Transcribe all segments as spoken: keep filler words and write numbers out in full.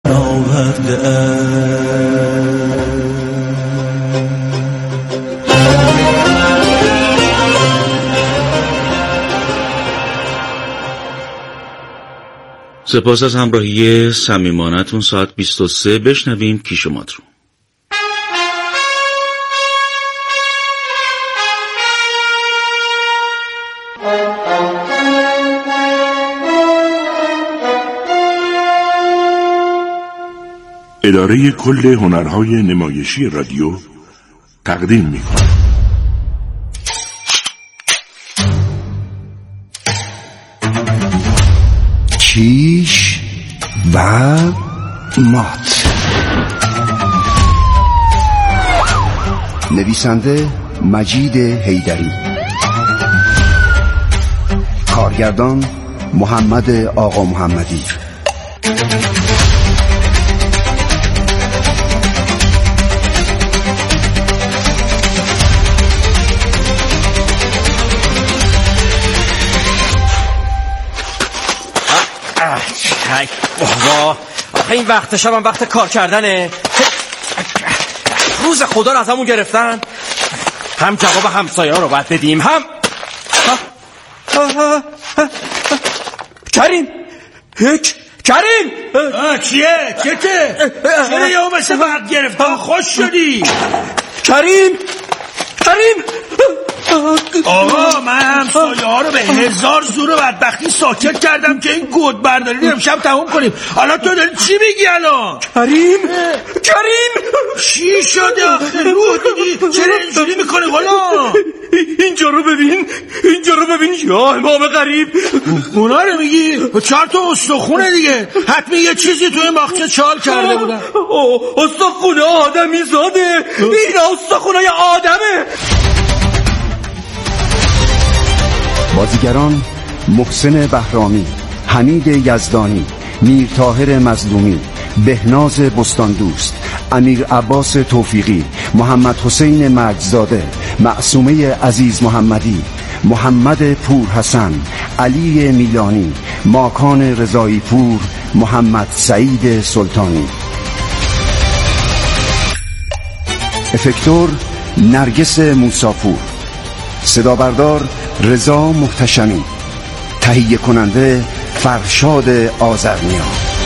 آورده است. سپاس از همراهی صمیمانه‌تون. ساعت بیست و سه بشنویم کیشومات رو. اداره کل هنرهای نمایشی رادیو تقدیم می‌کند. کیش و مات. نویسنده مجید حیدری، کارگردان محمد آقا محمدی، بابا آخه این وقت شب هم وقت کار کردنه. روز خدا رو از همون گرفتن. هم جواب همسایه ها رو باید بدیم هم کریم هیچ کریم چیه؟ چیه که؟ چرا یه هم مثل وقت گرفتن خوش شدی؟ کریم کریم آقا من همسایه ها رو به هزار زور و بدبختی ساکت کردم که این گود برداری رو امشب تموم کنیم. حالا تو داری چی میگی الان؟ کریم کریم چی شده آخه؟ روح دیگی چرا اینجوری میکنی حالا؟ اینجا رو ببین اینجا رو ببین یا امام غریب. اونا رو میگی؟ چهار تا استخونه دیگه حتمی یه چیزی توی ماخچه چال کرده بودن. استخونه آدمی زاده. این استخونه آدمه. بازیگران محسن بهرامی، حمید یزدانی، میر طاهر مظلومی، بهناز بستاندوست، امیر عباس توفیقی، محمد حسین مجدزاده، معصومه عزیز محمدی، محمد پور حسن، علی میلانی، ماکان رضایی پور، محمد سعید سلطانی. افکتور نرگس موساپور، صدا بردار رضا محتشمی، تهیه کننده فرشاد آذرنیا.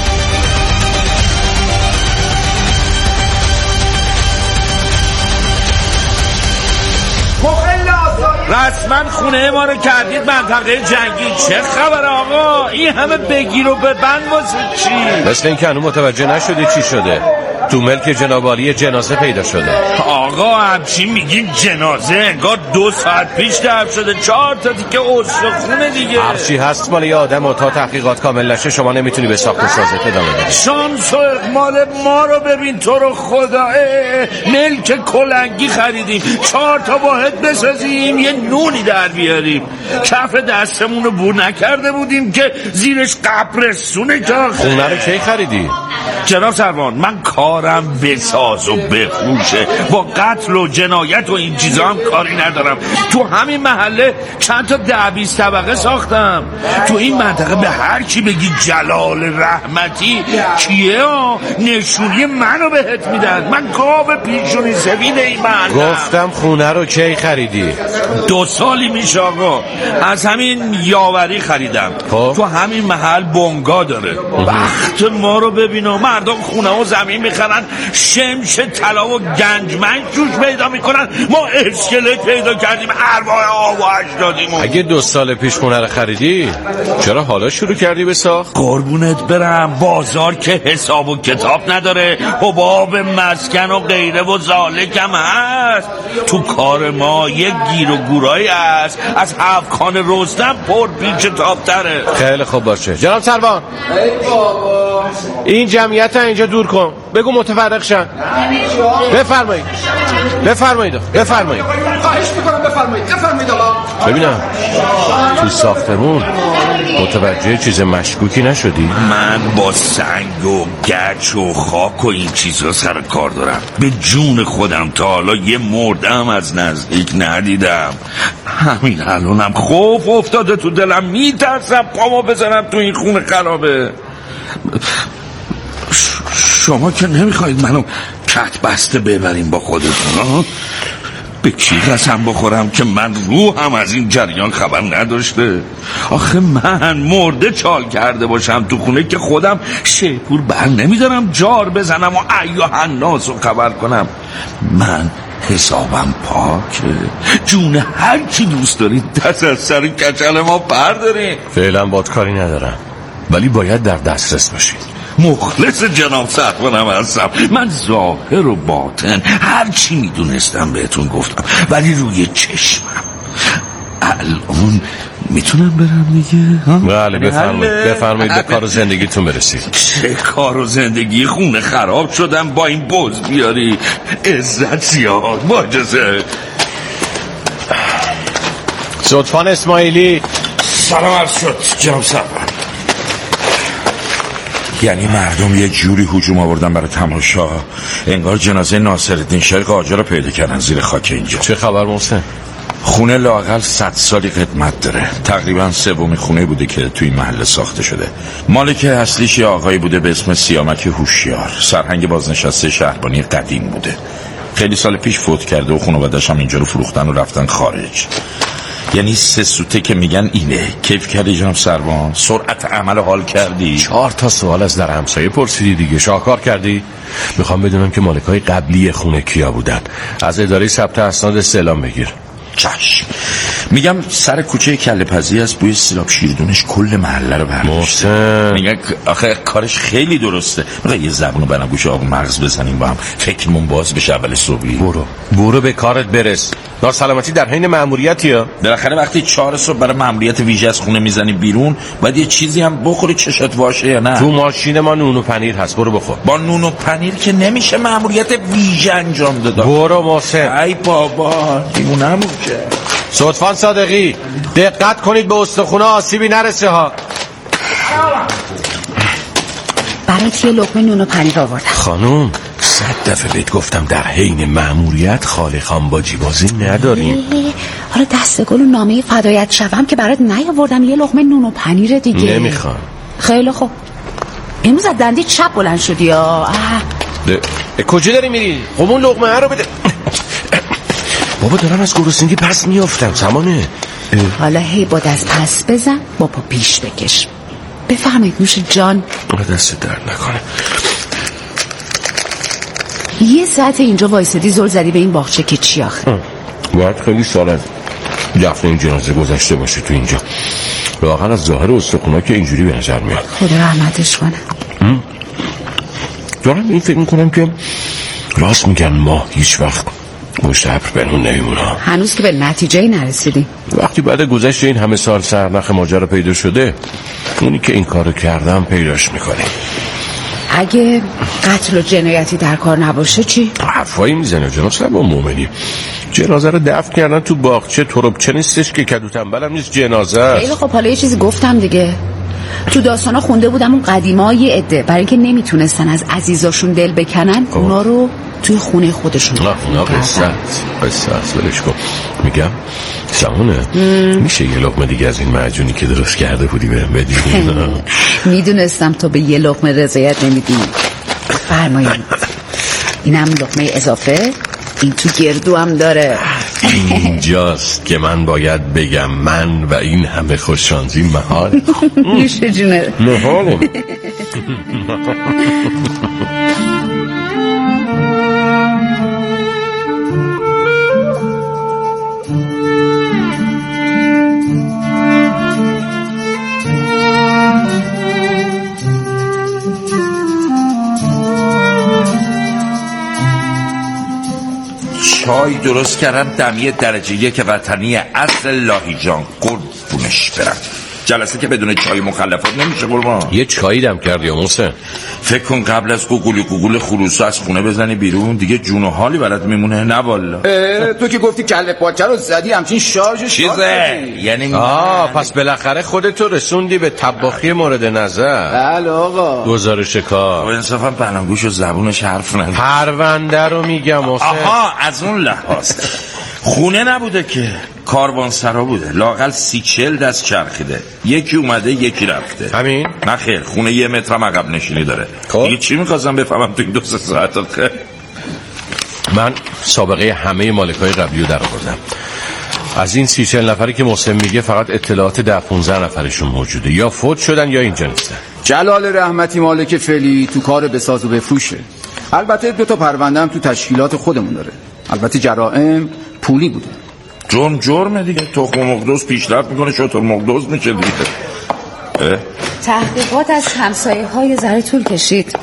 رسما خونه ما رو کردید منطقه جنگی. چه خبر آقا؟ این همه بگیر و ببند واسه چی؟ مثل این که هنوز متوجه نشدی چی شده. تو ملک جنابعالی جنازه پیدا شده. آقا همچین میگین جنازه؟ انگار دو ساعت پیش دفن شده. چهار تا دیگه استخونه دیگه. هرچی هست مال یه آدم و تا تحقیقات کامل نشه شما نمیتونی به ساخت و سازت ادامه بدی. شانس و اقمال ما رو ببین تو رو خدا. ملک کلنگی خریدیم، چهار تا واحد بسازیم یه نونی در بیاریم. کف دستمون رو بور نکرده بودیم که زیرش قبرستونه. که خونه رو کی خریدی؟ جناب سروان من کارم بساز و بفروشه، با قتل و جنایت و این چیزا هم کاری ندارم. تو همین محله چند تا ده بیست طبقه ساختم. تو این منطقه به هر کی بگی جلال رحمتی کیه نشونی منو بهت میدن. من گاو پیشونی سفید این محله. گفتم خونه رو کی خریدی؟ دو سالی میشه آقا. از همین یاوری خریدم. خب؟ تو همین محل بنگا داره. وقت ما رو ببینم مردم خونه و زمین میخرن، شمش طلا و گنجمنج جوش پیدا میکنن. ما اسکلت پیدا کردیم ارواح آب و اجدادیمون. اگه دو سال پیش خونه رو خریدی چرا حالا شروع کردی به ساخت؟ قربونت برم بازار که حساب و کتاب نداره. حباب مسکن و غیره و ذالکم هست. تو کار ما یک گیر و گورایی هست از هفخان رستم پر پیچ تابتره. خیلی خوب باشه جناب سروان. این جمعیت اینجا دور کن. بگو متفرق شن. بفرمایید بفرمایید بفرمایید. خواهش میکنم بفرمایید بفرمایید آقا. ببینم تو ساختمون متوجه چیز مشکوکی نشدی؟ من با سنگ و گچ و خاک و این چیزا سر کار دارم. به جون خودم تا حالا یه مردم از نزدیک ندیدم. همین الانم خوف افتاده تو دلم. میترسم پامو بزنم تو این خونه خرابه. شما که نمیخواید منو کت بسته ببریم با خودتون ها؟ به کی قسم بخورم که من روحم از این جریان خبر نداشته؟ آخه من مرده چال کرده باشم تو خونه که خودم شیپور بر نمیدارم جار بزنم و ایوه الناس رو خبر کنم. من حسابم پاکه، جون هر کی دوست دارید دست از سر کچل ما بردارین. فعلا باد کاری ندارم، ولی باید در دسترس باشید. مخلص جناب سرخانم هستم. من ظاهر و باطن هر چی میدونستم بهتون گفتم، ولی روی چشمم. الان میتونم برم دیگه؟ بله بفرمایید بفرمایید به کار و زندگیتون برسید. چه کار و زندگی؟ خونه خراب شدم با این بز بیاری. عزت زیاد با اجازه. صدفان اسماعیلی. سلام عرض شد جناب سرخانم. یعنی مردم یه جوری هجوم آوردن برای تماشا، انگار جنازه ناصرالدین شریق آجا رو پیدا کردن زیر خاک اینجا. چه خبر محسن؟ خونه لااقل صد سالی قدمت داره، تقریبا سومین خونه بوده که توی محله ساخته شده. مالک اصلیش یه آقایی بوده به اسم سیامک هوشیار، سرهنگ بازنشسته شهربانی قدیم بوده. خیلی سال پیش فوت کرده و خانواده‌اش هم اینجا رو فروختن و رفتن خارج. یعنی سه سوته که میگن اینه. کیف کردی جناب سروان؟ سرعت عمل حال کردی؟ چهار تا سوال از در همسایه پرسیدی دیگه. شاهکار کردی؟ میخوام بدونم که مالکای قبلی خونه کیا بودن. از اداره ثبت اسناد استعلام بگیر. چشم. میگم سر کوچه کله پزی از بوی سیلاب شیردونش کل محله رو برداشته. محسن میگه آخه کارش خیلی درسته. میگه یه زبونو برام گوش آقا مغز بزنیم با هم، فکرمون باز بشه اول صبحی. برو برو به کارت برس. دار سلامتی در حین مأموریتی ها. بالاخره وقتی چهار صبح برای مأموریت ویژه از خونه میزنی بیرون، باید یه چیزی هم بخوری چشات واشه یا نه؟ تو ماشین ما نون و پنیر هست، برو بخور. با نون و پنیر که نمیشه مأموریت ویژه انجام داد. برو محسن. ای بابا دیوونه‌مون که. صدفان صادقی دقت کنید به استخونه آسیبی نرسه ها. برات یه لقمه نون و پنیر آوردم. خانم صد دفعه بهت گفتم در حین مأموریت خاله خانباجی بازی نداریم. حالا دست گل و نامه فدایت شوم که برات نیاوردم، یه لقمه نون و پنیر دیگه. نمیخوام. خیلی خوب. امروز از دندی چپ بلند شدی یا کجا داری میری؟ خب اون لقمه ها رو بده. بابا دارم از گرسنگی پس میافتم سمانه. حالا هی با دست پس بزن با پا پیش بکش. بفهمید نوش جان. دست درد نکنه. یه ساعت اینجا وایسادی زل زدی به این باغچه که چی آخه؟ باید خیلی سال از دفن این جنازه گذشته باشه تو اینجا. واقعا از ظاهر استخونا که اینجوری به نظر میاد. خدا رحمتش کنه. دارم این فکر میکنم که راست میگن ما هیچ وقت پشت ابر بنون نمیمونه. هنوز که به نتیجه نرسیدی. وقتی بعد گذشت این همه سال سرنخ ماجرا پیدا شده، اونی که این کارو کردم پیداش میکنه. اگه قتل و جنایتی در کار نباشه چی؟ حرفایی میزنه جناب صاحب مومنی. جنازه رو دفن کردن تو باغچه، تربچه نیستش که کدو تنبلم نیست، جنازه است. خیلی خب حالا یه چیزی گفتم دیگه. تو داستانا خونده بودم اون قدیما یه عده برای اینکه نمیتونستن از عزیزاشون دل بکنن اوه. اونا رو توی خونه خودشون اونا قصت قصت ولش کن. میگم سمونه میشه یه لقمه دیگه از این معجونی که درست کرده بودی بهم بدی؟ میدونستم تو به یه لقمه رضایت نمیدی. فرمایید. اینم لقمه اضافه. این تو گردو هم داره. اینجاست که من باید بگم من و این همه خوششانسی محال. نوش جونه محاله. چای درست کردم دمیه درجه یک وطنی اصل لاهیجان، قربونش برم. جلسه که بدون چای مخلفات نمیشه قربان. یه چایی دم کردی یا محسن؟ فکر کن قبل از گوگولی گوگول خروسا از خونه بزنی بیرون دیگه جون و حالی برات میمونه. نه والا تو که گفتی کله پاچه رو زدی همچین شارژ چیزه یعنی آه پس بالاخره خودتو رسوندی به طباخی مورد نظر. بله آقا. گزارش کار. و انصافا بلنگوش و زبونش حرف نداره. پرونده رو میگم محسن. آها از اون لحاظ خونه نبوده که، کاروانسرا بوده. لااقل سی چل دست چرخیده، یکی اومده یکی رفته. همین؟ نه خیر، خونه یه متر هم عقب نشینی داره. خب دیگه چی می‌خواستم بفهمم تو این دو سه ساعت آخه؟ من سابقه همه مالکای قبلی رو در آوردم. از این سی چل نفری که محسن میگه فقط اطلاعات ده پونزده نفرشون موجوده، یا فوت شدن یا اینجا نیستن. جلال رحمتی مالک فعلی تو کار بساز و بفروشه. البته دو تا پرونده هم تو تشکیلات خودمون داره. البته جرائم پولی بوده. جرم جرمه دیگه. تخم مقدس پیشرفت میکنه، شطور مقدس میشه دیگه. تحقیقات از همسایه های ذره طول کشید.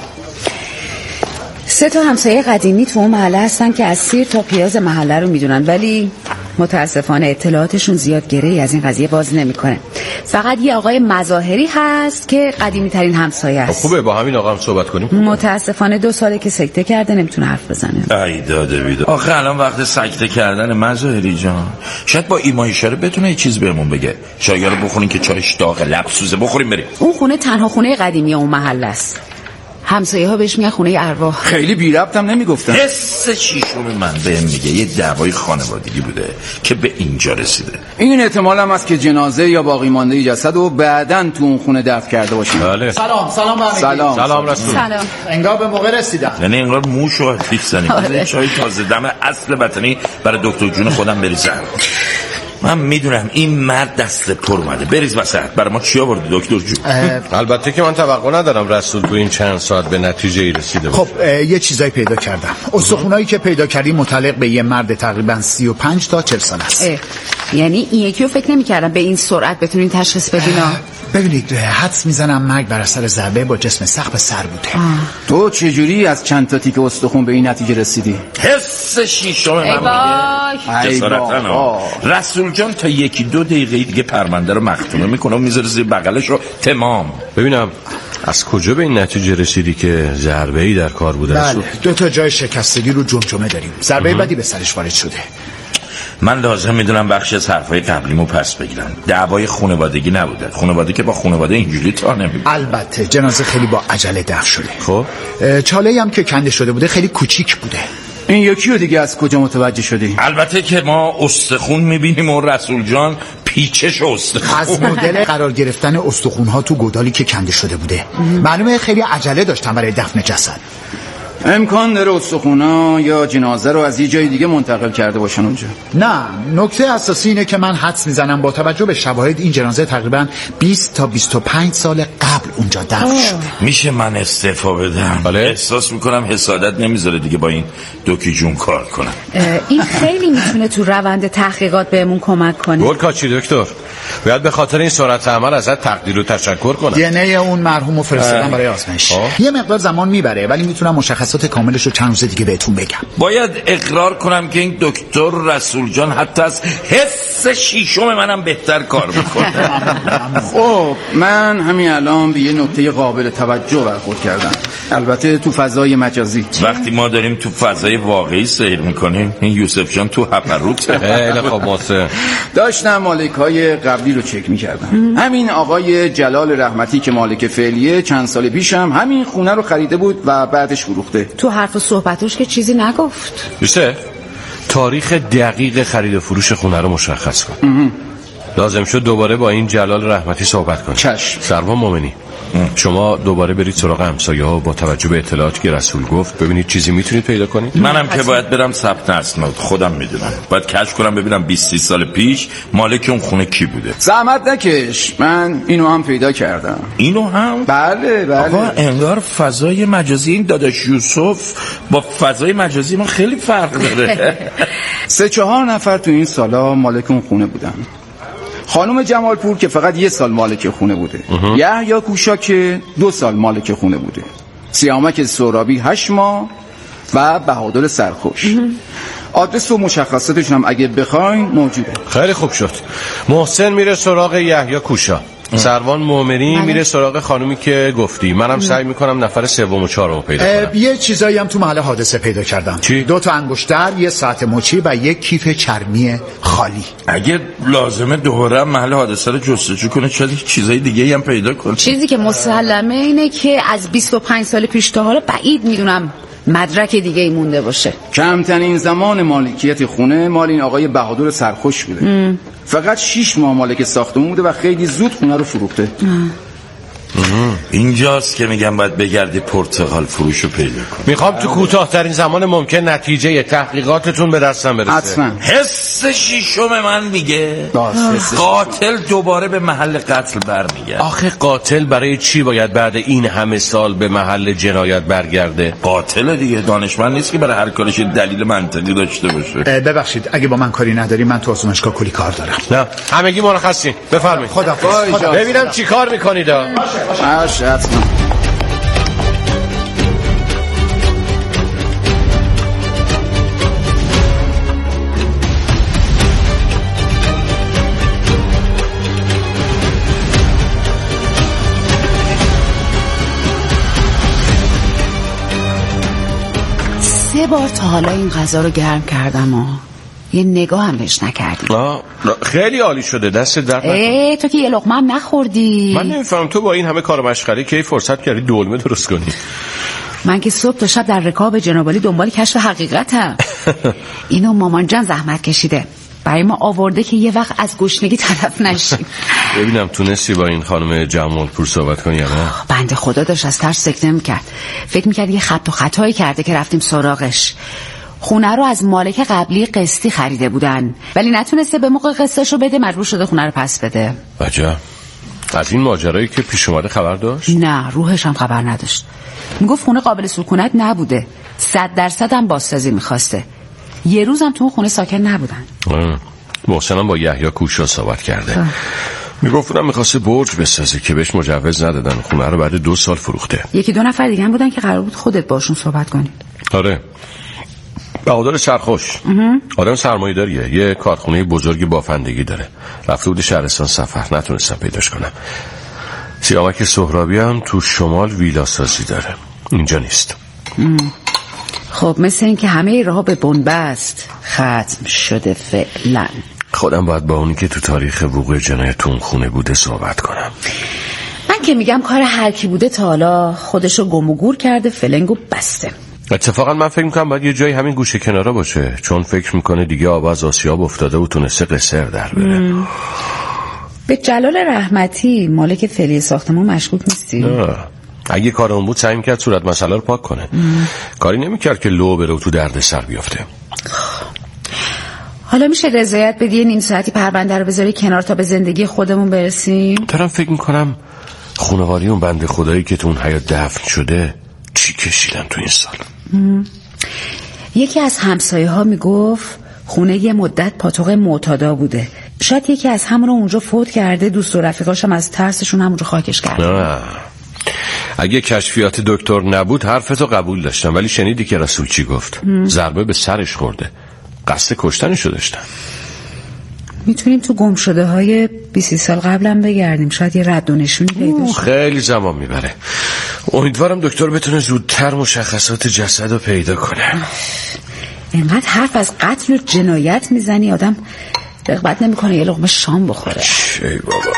سه تا همسایه قدیمی تو اون محله هستن که از سیر تا پیاز محله رو میدونن، ولی متاسفانه اطلاعاتشون زیاد گره‌ای از این قضیه باز نمیکنه. فقط یه آقای مظاهری هست که قدیمی ترین همسایه است. خوبه با همین آقا هم صحبت کنیم. متاسفانه دو ساله که سکته کرده، نمیتونه حرف بزنه. ای داده بیده. آخه الان وقت سکته کردن مظاهری جان. شاید با ایما اشاره بتونه یه چیز بهمون بگه. چای رو بخورین که چایش داغ، لب سوزه. بخوریم بریم. اون خونه تنها خونه قدیمی اون محله است. همسایه ها بهش میگن خونه ارواح. خیلی بی ربطم نمیگفتن. حس شیشم من بهم میگه یه دعوای خانوادگی بوده که به اینجا رسیده. این احتمال هم هست که جنازه یا باقی مانده جسد رو بعدن تو اون خونه دفن کرده باشن. بله. سلام سلام به همگی. سلام سلام رسول. سلام. انگار به موقع رسیدم. یعنی انگار موش و آتیش زنیم. آره. چای تازه دم اصل وطنی برای دکتر جون خودم بریزم. من میدونم این مرد دست پر اومده. بریز وسط. برای ما چی آوردی دکتر جون؟ البته که من توقع ندارم رسول تو این چند ساعت به نتیجه ای رسیده خب یه چیزایی پیدا کردم. استخونایی که پیدا کردی متعلق به یه مرد تقریبا سی و پنج تا چهل سال است. یعنی این یکی رو فکر نمی‌کردم به این سرعت بتونین تشخیص بدین. ببینید حدس میزنم مرگ بر اثر ضربه با جسم سقف سر بوده. تو چجوری از چند تا تیکه استخون به این نتیجه رسیدی؟ حس شیشم من ای میگه. رسول جان تا یکی دو دقیقه دیگه پرونده رو مختومه میکنه و میذاره زیر بغلش رو تمام. ببینم از کجا به این نتیجه رسیدی که ضربه‌ای در کار بوده؟ بله دو تا جای شکستگی رو جمجمه داریم. ضربه بعدی به سرش وارد شده. من لازم میدونم بخشی از حرفای قبلیمو پس بگیرم. دعوای خانوادگی نبوده. خانواده که با خانواده اینجوری تا نمیبینه. البته جنازه خیلی با عجله دفن شده. خب چاله‌ای هم که کنده شده بوده خیلی کوچیک بوده. این یکی رو دیگه از کجا متوجه شدی؟ البته که ما استخون میبینیم و رسول جان پیچش استخون. از مدل قرار گرفتن استخون‌ها تو گودالی که کنده شده بوده. معلومه خیلی عجله داشتن برای دفن جسد. امکان داره استخونا یا جنازه رو از یه جای دیگه منتقل کرده باشن اونجا. نه، نکته اساسی اینه که من حدس میزنم با توجه به شواهد این جنازه تقریبا بیست تا بیست و پنج سال قبل اونجا دفن شده. میشه من استعفا بدم؟ بله. احساس میکنم حسادت نمیذاره دیگه با این دوکی جون کار کنم. این خیلی میتونه تو روند تحقیقات بهمون کمک کنه. گل کاچی دکتر، باید به خاطر این سرعت عمل ازت تقدیر و تشکر کنم. دی ان ای اون مرحومو فرستادم برای آزمایش. یه مقدار زمان میبره ولی میتونم مشخصات کاملش رو چند روز دیگه بهتون بگم. باید اقرار کنم که این دکتر رسول جان حتی از حس شیشم منم بهتر کار میکنه. خب من همین الان به یه نکته قابل توجه برخورد کردم. البته تو فضای مجازی. وقتی ما داریم تو فضای واقعی سیر میکنیم این یوسف جان تو هپروت. خیلی خوب واسه داشتم مالکای قبلی رو چک میکردم. همین آقای جلال رحمتی که مالک فعلیه چند سال پیشم همین خونه رو خریده بود و بعدش فروخته. تو حرف و صحبتش که چیزی نگفت. یوسف تاریخ دقیق خرید و فروش خونه رو مشخص کن. لازم شد دوباره با این جلال رحمتی صحبت کنید. چشم. سروان مومنی شما دوباره برید سراغ همسایه ها با توجه به اطلاعاتی که رسول گفت ببینید چیزی میتونید پیدا کنید. منم که باید برم ثبت اسناد خودم میدونم. باید کشف کنم ببینم بیست سال پیش مالک اون خونه کی بوده. زحمت نکش، من اینو هم پیدا کردم. اینو هم؟ بله بله. آقا انگار فضای مجازی این داداش یوسف با فضای مجازی ما خیلی فرق داره. سه چهار نفر تو این سالا مالک اون خونه بودن. خانم جمالپور که فقط یه سال مالک خونه بوده. یحیی کوشا که دو سال مالک خونه بوده. سیامک سورابی هشت ماه و بهادر سرخوش. آدرس و مشخصاتشون هم اگه بخواین موجوده. خیلی خوب شد. محسن میره سراغ یحیی کوشا، سروان مومنی بله. میره سراغ خانومی که گفتی. منم سعی میکنم نفر سوم و چهارم پیدا کنم. یه چیزایی هم تو محل حادثه پیدا کردم. چی؟ دو تا انگشتر، یه ساعت مچی و یک کیف چرمی خالی. اگه لازمه دوباره محل حادثه رو جستجو کنه شاید چیزای دیگه هم پیدا کنه. چیزی که مسلمه اینه که از بیست و پنج سال پیش تا حالا بعید میدونم مدرک دیگه ای مونده باشه. کمترین زمان مالکیت خونه مال این آقای بهادر سرخوش بوده. ام. فقط شیش ماه مالک ساختمون بوده و خیلی زود خونه رو فروخته. ام. اینجاست که میگم باید بگردی پرتقال فروشو پیدا کنی. میخوام تو کوتاه‌ترین زمان ممکن نتیجه تحقیقاتتون به دستم برسه. حتما. حس شیشم من میگه قاتل دوباره به محل قتل برمیگرده. آخه قاتل برای چی باید بعد این همه سال به محل جنایت برگرده؟ قاتل دیگه، دانشمند نیست که برای هر کارش دلیل منطقی داشته باشه. ببخشید اگه با من کاری نداری من تو آزمایشگاه کلی کار دارم. نه همگی مرخصین، بفرمایید. خدا ببینم چی کار میکنید. باشه حتما. سه بار تا حالا این غذا رو گرم کردم و یه نگاه هم بهش نکردی. آه خیلی عالی شده، دست درد نکنه. ای تو که یه لقمه هم نخوردی. من نمیفهم تو با این همه کار مشغله کی فرصت کردی دلمه درست کنی؟ من که صبح تا شب در رکاب جنابالی دنبال کشف حقیقتم. اینو مامان جان زحمت کشیده برای ما آورده که یه وقت از گشنگی تلف نشیم. ببینم تونستی با این خانم جمالپور صحبت کنی یا نه؟ بنده خدا داشت از ترس سکته میکرد. فکر میکرد یه خط و خطایی کرده که رفتیم سراغش. خونه رو از مالک قبلی قسطی خریده بودن ولی نتونسته به موقع قسطش رو بده، مجبور شده خونه رو پس بده. عجب. از این ماجرایی که پیش اومده خبر داشت؟ نه روحش هم خبر نداشت. میگفت خونه قابل سکونت نبوده، صد درصد هم بازسازی میخواسته. یه روز هم تو خونه ساکن نبودن. محسنم با یحیی کوشا صحبت کرده. میگفت اونم میخواسته برج بسازه که بهش مجوز ندادن. خونه رو بعد دو سال فروخته. یکی دو نفر دیگه هم بودن که قرار بود خودت باشون صحبت کنی. آره بهادر سرخوش آدم سرمایه داریه، یه کارخونه بزرگی بافندگی داره. رفته بود شهرستان سفر، نتونستم پیداش کنم. سیامک سهرابی هم تو شمال ویلا سازی داره، اینجا نیست. ام. خب مثل این که همه راه به بنبست ختم شده فعلا. خودم باید با اونی که تو تاریخ وقوع جنایت تو اون خونه بوده صحبت کنم. من که میگم کار هر کی بوده تا حالا خودشو گم و گور کرده، فلنگو بسته. اتفاقا من فکر میکنم باید یه جایی همین گوشه کنارا باشه، چون فکر میکنه دیگه آب از آسیاب افتاده و تونسته قصر در بره. ام. به جلال رحمتی مالک فعلی ساختمون مشکوک نیستی؟ نه. اگه کار اون بود سعی میکرد صورت مسئله رو پاک کنه. ام. کاری نمیکرد که لو بره و تو درد سر بیافته. حالا میشه رضایت بدی یه نیم ساعتی پرونده رو بذاری کنار تا به زندگی خودمون برسیم؟ دارم فکر میکنم خانواده اون بنده خدایی که تو اون حیاط دفن شده چی کشیدن تو این سال. ام. یکی از همسایه ها میگفت خونه یه مدت پاتوق معتادا بوده. شاید یکی از همون رو اونجا فوت کرده، دوست و رفیقاش هم از ترسشون همونجا خاکش کرده. نه. اگه کشفیات دکتر نبود حرفتو قبول داشتم، ولی شنیدی که رسول چی گفت؟ ام. ضربه به سرش خورده، قصد کشتنشو داشتن. میتونیم تو گم شده های بیست سال قبلم بگردیم، شاید یه رد و نشونی پیدا شه. خیلی زمان میبره. امیدوارم دکتر بتونه زودتر مشخصات جسد رو پیدا کنه. اینقدر حرف از قتل و جنایت میزنی آدم رغبت نمیکنه یه لقمه شام بخوره. ای بابا.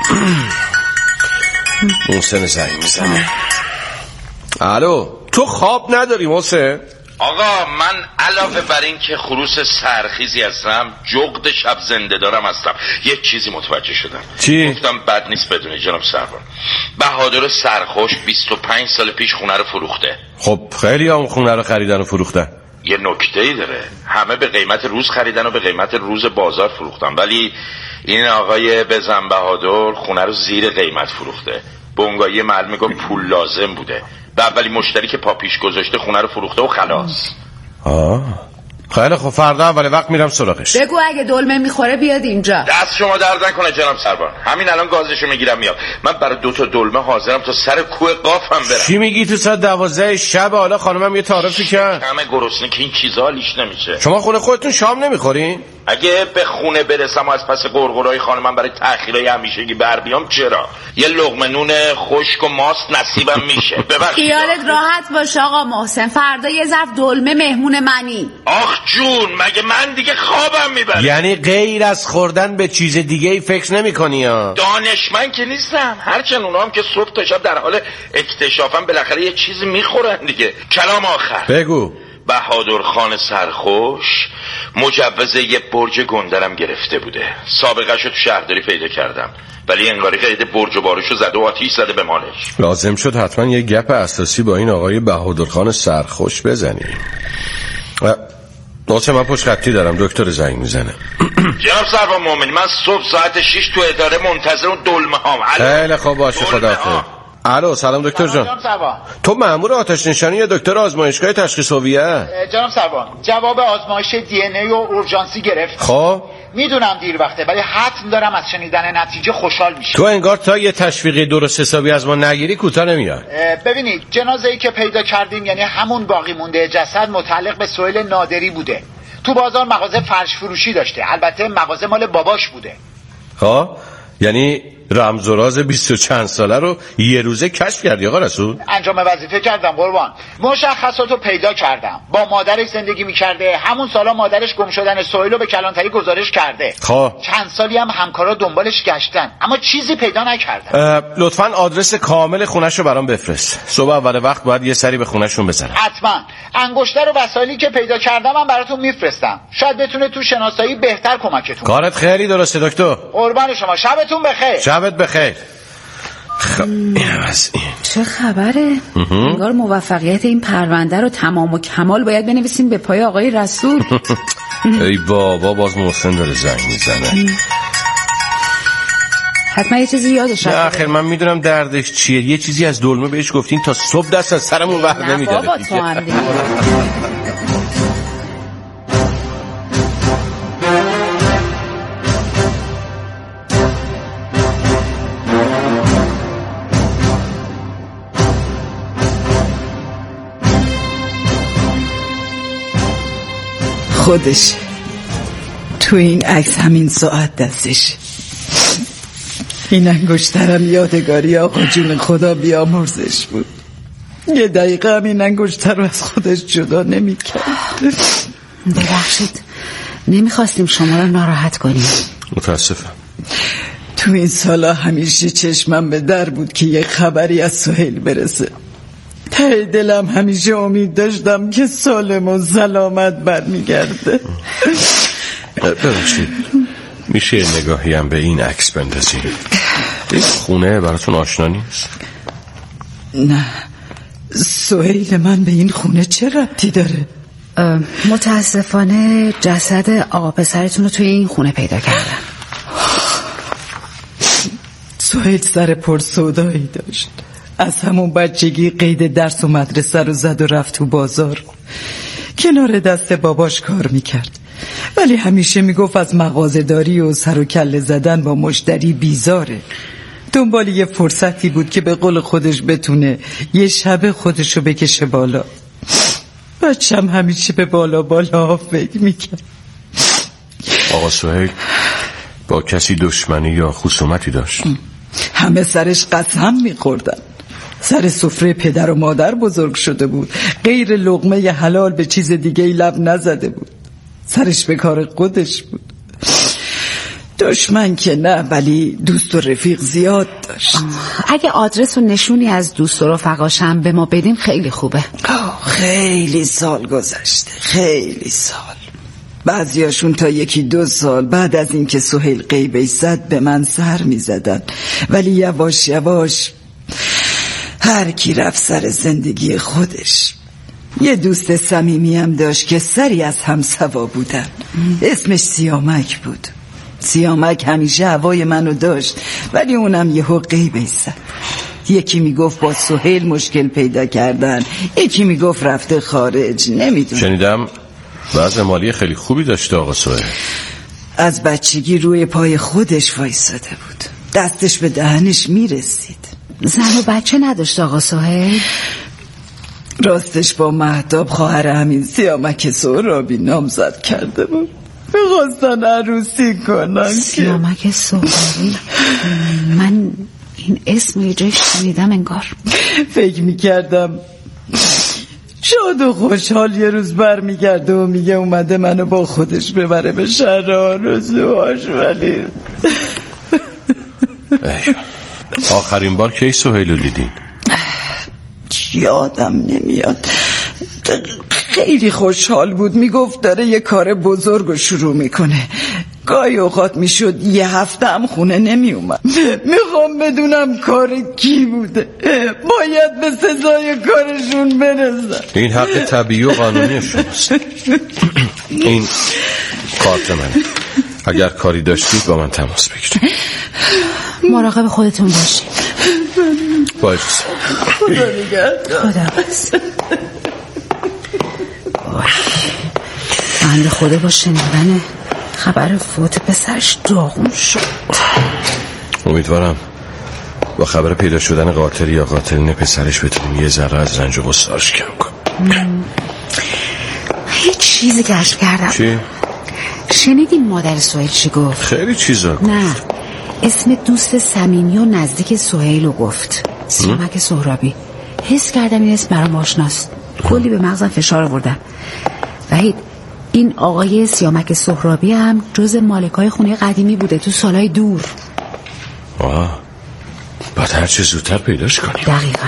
محسن زنگ میزنه. الو تو خواب نداری محسن؟ آقا من علاوه بر این که خروس سرخیزی هستم جغد شب زنده دارم هستم، یه چیزی متوجه شدم. چی؟ گفتم بد نیست بدونی جناب سربان، بهادر سرخوش بیست و پنج سال پیش خونه رو فروخته. خب خیلی هم خونه رو خریدن و فروختن. یه نکته‌ای داره، همه به قیمت روز خریدن و به قیمت روز بازار فروختن، ولی این آقای بزن بهادر خونه رو زیر قیمت فروخته. بنگاهی محل میگه پول لازم بوده، به اولی مشتری که پا پیش گذاشته خونه رو فروخته و خلاص. آه خیلی خب فردا اول وقت میرم سراغش. بگو اگه دلمه میخوره بیاد اینجا. دست شما درد نکنه جناب سربان، همین الان گازشو میگیرم میام. من برای دو تا دلمه حاضرم تا سر کوه قافم برم. چی میگی تو ساعت دوازده شب؟ حالا خانمم یه تعارفی کرد. همه گرسنه که این چیزا لیش نمیشه. شما خونه خودتون شام نمیخورین؟ اگه به خونه برسم و از پس قرقرای خانمم برای تأخیرای همیشگی بر بیام چرا؟ یه لقمه نون خشک و ماست نصیبم میشه. ببخشید خیالت راحت باش آقا محسن، فردا یه ظرف دلمه مهمون منی. آخ جون، مگه من دیگه خوابم میبره؟ یعنی غیر از خوردن به چیز دیگه ای فکر نمی کنی یا؟ دانشمند که نیستم، هرچند اونا هم که صبح تا شب در حال اکتشافم بالاخره یه چیزی میخورن دیگه. کلام آخر بگو. بهادر خان سرخوش مجوز یه برج گندرم گرفته بوده. سابقه شو تو شهرداری پیدا کردم، ولی انگاری قید برج و بارشو زده و آتیش زده به مالش. لازم شد حتما یه گپ اساسی با این آقای بهادر خان سرخوش بزنی. واسه من پشت خطی دارم، دکتر زنگ میزنه. جناب سروان مومنی، من صبح ساعت شش تو اداره منتظر اون دلمه هام. خیلی خوب باشه، خداحافظ. الو سلام دکتر جان. تو مأمور آتش نشانی یا دکتر آزمایشگاه تشخیص هویت؟ جناب سروان، جواب آزمایش دی ان ای و اورژانسی گرفت. خب میدونم دیر وقته، ولی حتم دارم از شنیدن نتیجه خوشحال میشم. تو انگار تا یه تشویقی درست حسابی از ما نگیری کوتاه نمیاد. ببینید، جنازه‌ای که پیدا کردیم یعنی همون باقی مونده جسد متعلق به سهیل نادری بوده. تو بازار مغازه فرش فروشی داشته، البته مغازه مال باباش بوده. خب یعنی رمز و راز بیست و چند ساله رو یه روزه کشف کردی آقا رسول؟ انجام وظیفه کردم قربان. مشخصاتو پیدا کردم. با مادرش زندگی میکرده، همون سالا مادرش گم شدن سهیل رو به کلانتری گزارش کرده. خب چند سالی هم همکارا دنبالش گشتن اما چیزی پیدا نکردن. لطفاً آدرس کامل خونش رو برام بفرست. صبح اول وقت باید یه سری به خونشون بزنم. حتما. انگشتر و وسایلی که پیدا کردم هم براتون میفرستم. شاید بتونه تو شناسایی بهتر کمکتون. کارت خیلی درسته دکتر. قربان شما، شبتون بخیر. شبت بخیر. خب اینم از این. چه خبره؟ انگار موفقیت این پرونده رو تمام و کمال باید بنویسیم به پای آقای رسول. ای بابا، باز محسن داره زنگ میزنه. حتما یه چیزی یادش رفته. نه آخر من میدونم دردش چیه. یه چیزی از دلمه بهش گفتین تا صبح دست از سرمون ور نمیداره. نه بابا تو هم دیگه. خودش تو این عکس همین ساعت دستش. این انگشترم یادگاری آقا جون خدا بیامرزش بود. یه دقیقه هم این انگشتر رو از خودش جدا نمی کرد. ببخشید، نمیخواستیم شما رو ناراحت کنیم. متاسفم. تو این سالا همیشه چشمم به در بود که یه خبری از سهیل برسه. ته دلم همیشه امید داشتم که سالم و سلامت برمیگرده. ببخشید، میشه یه نگاهی هم به این عکس بندازیم؟ این خونه براتون آشنا نیست؟ نه، سهیل من به این خونه چه ربطی داره؟ متاسفانه جسد آقا پسرتون رو توی این خونه پیدا کردن. سهیل سر پرسودایی داشت. از همون بچگی قید درس و مدرسه رو زد و رفت تو بازار. کنار دست باباش کار میکرد، ولی همیشه میگفت از مغازه‌داری و سر و کله زدن با مشتری بیزاره. دنبال یه فرصتی بود که به قول خودش بتونه یه شب خودشو بکشه بالا. بچم همیشه به بالا بالا ها فکر میکرد. آقا سهیل با کسی دشمنی یا خصومتی داشت؟ همه سرش قسم میخوردن. سر سفره پدر و مادر بزرگ شده بود، غیر لقمه حلال به چیز دیگه لب نزده بود. سرش به کار خودش بود. دشمن که نه، ولی دوست و رفیق زیاد داشت. اگه آدرس و نشونی از دوست و رفقاشم به ما بدیم خیلی خوبه. خیلی سال گذشته، خیلی سال. بعضیاشون تا یکی دو سال بعد از اینکه سهیل غیبه زد به من سر می زدن، ولی یواش یواش هر کی رفت سر زندگی خودش. یه دوست صمیمی هم داشت که سری از هم سوا بودن. اسمش سیامک بود. سیامک همیشه هوای منو داشت، ولی اونم یهو غیبه زد. یکی میگفت با سهیل مشکل پیدا کردن، یکی میگفت رفته خارج. نمیدونم. شنیدم وضع مالی خیلی خوبی داشته آقا سهیل. از بچگی روی پای خودش وایساده بود، دستش به دهنش میرسید. زن و بچه نداشت آقا سهیل؟ راستش با مهتاب خواهر همین سیامک سهرابی نامزد کرده بود. میخواستن عروسی کنن. سیامک سهرابی، من این اسم یه جای شنیدم انگار. فکر میکردم شاد و خوشحال یه روز بر میگرده و میگه اومده منو با خودش ببره به شهر آرزوهاش، ولی آخرین بار کی سهیلو دیدین؟ یادم نمیاد. خیلی خوشحال بود، میگفت داره یه کار بزرگ رو شروع میکنه. گاهی اوقات میشد یه هفته هم خونه نمیومد. میخوام بدونم کار کی بوده، باید به سزای کارشون برسن. این حق طبیعی و قانونی شماست. این کارت منه، اگر کاری داشتید با من تماس بگیرید. مراقب خودتون باشید. باید خدا نگهدار. خدا بس. بنده خدا با شنیدن خبر فوت پسرش داغون شد. امیدوارم با خبر پیدا شدن قاتل یا قاتلین پسرش بتونیم یه ذره از رنج و غصه‌اش کم کنیم. یه چیزی کشف کردم. چی؟ شنیدین مادر سهیل چی گفت؟ خیلی چیزا گفت. نه، اسم دوست صمیمی و نزدیک سهیل رو گفت، سیامک سهرابی. حس کردم این اسم برام آشناست. کلی به مغزم فشار آوردم. وحید، این آقای سیامک سهرابی هم جز مالکای خونه قدیمی بوده تو سالهای دور. آه، باید هر چه زودتر پیداش کنیم. دقیقاً.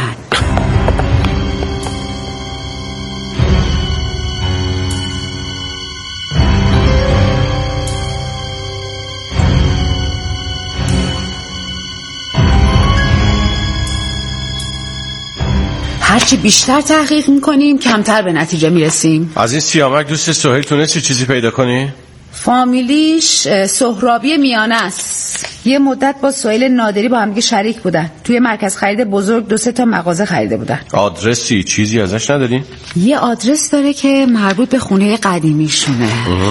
هرچی بیشتر تحقیق میکنیم کمتر به نتیجه میرسیم. از این سیامک دوست سهیل تونستی چیزی پیدا کنی؟ فامیلیش سهرابی میانه است. یه مدت با سهیل نادری با همگی شریک بودن. توی مرکز خرید بزرگ دو سه تا مغازه خریده بودن. آدرسی چیزی ازش ندارین؟ یه آدرس داره که مربوط به خونه قدیمیشونه.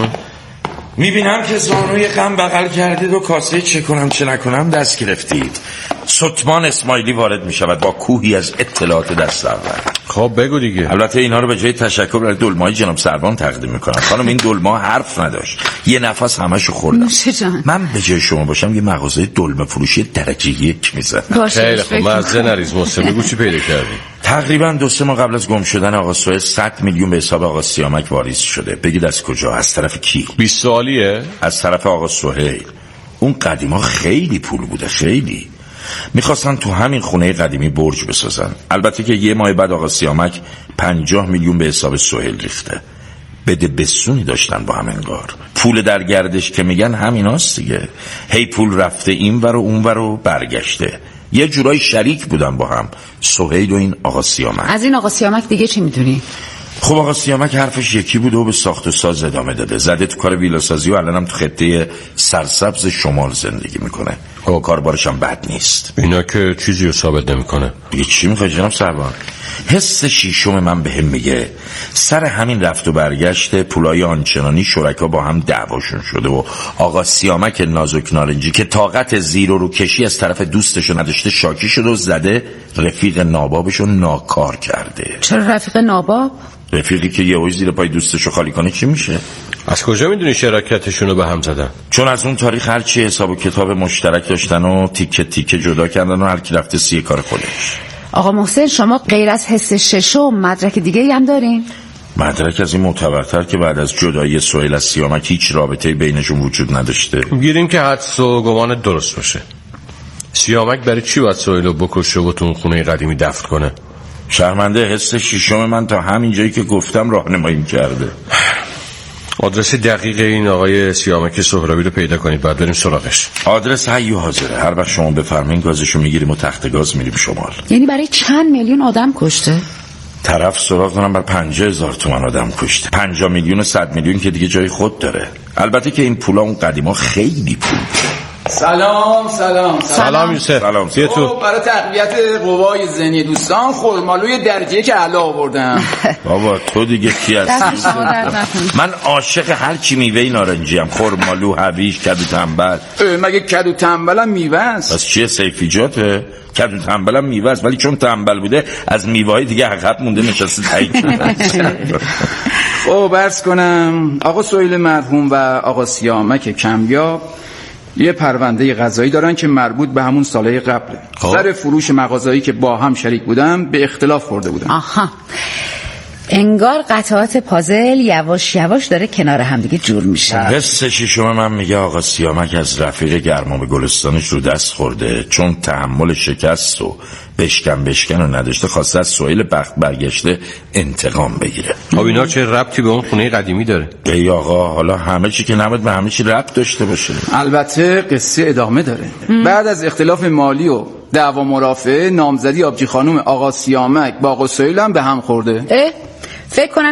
میبینم که زانوی غم بغل کردید و کاسه چه کنم چه نکنم دست گرفتید. ستمان اسماعیلی وارد میشود با کوهی از اطلاعات دست اول. خب بگو دیگه. البته اینا رو به جای تشکر برای دلمای جناب سروان تقدیم میکنم. خانم این دلما حرف نداشت، یه نفس همشو خوردم. نوشه جان. من به جای شما باشم یه مغازه دلمه فروشی درجه یک میزنم. خیلی خب، مزه نریز محسن، بگو چی پیدا کردی؟ تقریبا دو سه ماه قبل از گم شدن آقا سهیل صد میلیون به حساب آقا سیامک واریز شده. بگید از کجا؟ از طرف کی؟ بیست سوالیه؟ از طرف آقا سهیل. اون قدیما خیلی پول بوده، خیلی. میخواستن تو همین خونه قدیمی برج بسازن. البته که یه ماه بعد آقا سیامک پنجاه میلیون به حساب سهیل ریخته. بده بسونی داشتن با هم انگار. پول در گردش که میگن همیناست دیگه. هی پول رفته این ور و اون ور و برگشته. یه جورای شریک بودن با هم، سهیل و این آقا سیامک. از این آقا سیامک دیگه چی میدونی؟ خب آقا سیامک حرفش یکی بود و به ساخت و ساز ادامه داده. زده تو کار ویلاسازی و الانم تو خطه سرسبز شمال زندگی میکنه. خب کاربارش هم بد نیست. اینا که چیزی رو ثابت نمیکنه. دیگه چی میخوای جناب سروان؟ حس شیشم من به هم میگه سر همین رفت و برگشت پولای آنچنانی شرکا با هم دعواشون شده و آقا سیامک نازک نارنجی که طاقت زیر و رو کشی از طرف دوستشو نداشته شاکی شده و زده رفیق نابابشو ناکار کرده. چرا رفیق ناباب؟ رفیقی که یهو زیر پای دوستشو خالی کنه چی میشه؟ از کجا میدونی شراکتشون رو به هم زدن؟ چون از اون تاریخ هرچی حساب و کتاب مشترک داشتن و تیکه تیکه جدا کردن و هر کی رفته سی کار خودش. آقا محسن، شما غیر از حس ششم مدرک دیگه هم دارین؟ مدرک از این معتبرتر که بعد از جدایی سهیل از سیامک هیچ رابطه بینشون وجود نداشته. گیریم که حدس و گمان درست باشه. سیامک برای چی باید سهیل رو بکشه و تو اون خونه قدیمی دفن کنه؟ شرمنده حس شیشم من تا همین جایی که گفتم راهنمایی کرده. آدرس دقیق این آقای سیامک سهرابی رو پیدا کنید، بعد بریم سراغش. آدرس حی و حاضره. هر وقت شما بفرمایید گازشو میگیریم و تخت گاز میریم شمال. یعنی برای چند میلیون آدم کشته؟ طرف سراغ دارم بر پنجاه هزار تومن آدم کشته. پنجاه میلیون و صد میلیون که دیگه جای خود داره. البته که این پولا اون قدیما خیلی پول بود. سلام سلام سلام یوسف. سلام. بیا تو. برای تقویت قوای ذهنی دوستان خرمالوی درجه که علا آوردم. بابا تو دیگه کی هستی؟ من عاشق هر چی میوه نارنجی ام. خرمالو، هویج، کدو تنبل. مگه کدو تنبلم میوه است؟ پس چیه سیفیجاته؟ کدو تنبلم میوه است ولی چون تنبل بوده از میوه‌های دیگه عقب مونده نشسته تایید. خب عرض کنم آقا سهیل مرحوم و آقا سیامک کمیاب یه پرونده قضایی دارن که مربوط به همون سالهای قبله. سر فروش مغازه‌ای که با هم شریک بودن به اختلاف خورده بودن. آها، انگار قطعات پازل یواش یواش داره کنار هم دیگه جور میشه. قصه شما من میگه آقا سیامک از رفیق گرماب گلستانش رو دست خورده، چون تحمل شکست و بشکن بشکن رو نداشته، خواسته از سهیل بخت برگشته انتقام بگیره. خب اینا چه ربطی به اون خونه قدیمی داره؟ ای آقا حالا همه چی که نباید به همه چی ربط داشته باشه. البته قصه ادامه داره. ام. بعد از اختلاف مالی و دعوا مرافعه، نامزدی آبجی خانم آقا سیامک با آقا سهیل هم به هم خورده. فکر کنم